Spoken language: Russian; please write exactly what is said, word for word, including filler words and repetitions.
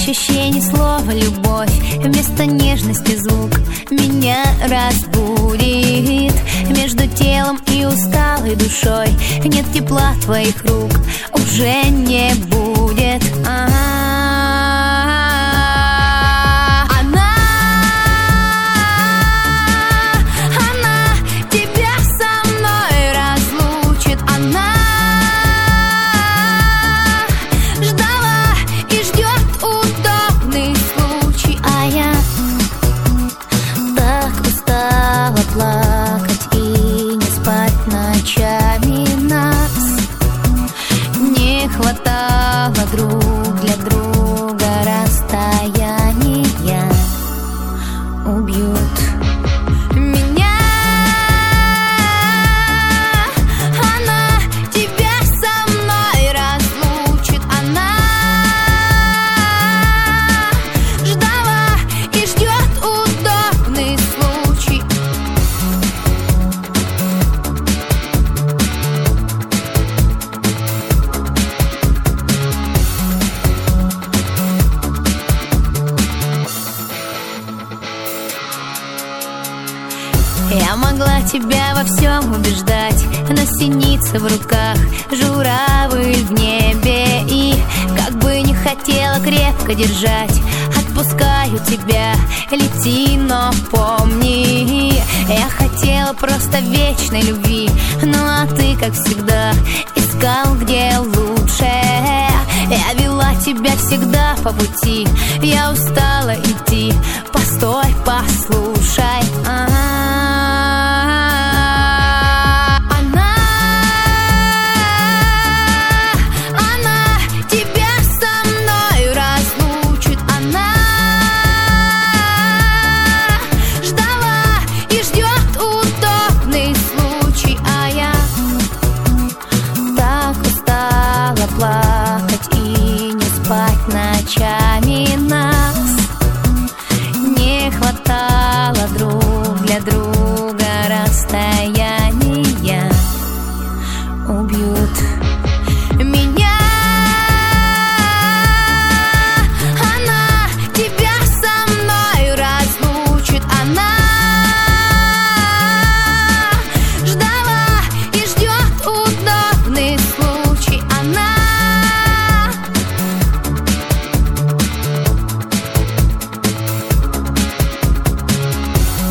ощущений слова любовь, вместо нежности звук меня разбудит. Между телом и усталой душой нет тепла твоих рук, уже не будет. А-а-а. Плакать и не спать ночами нас. Не хватало друг для друга, расстояния убьют меня. Она тебя со мной разлучит. Она ждала и ждет удобный случай. Я могла тебя во всем убеждать, но синица в руках, журавль в небе. И как бы не хотела крепко держать, отпускаю тебя, лети, но помни, я хотела просто вечной любви, ну а ты, как всегда, искал где лучше. Я вела тебя всегда по пути, я устала идти, постой, послушай.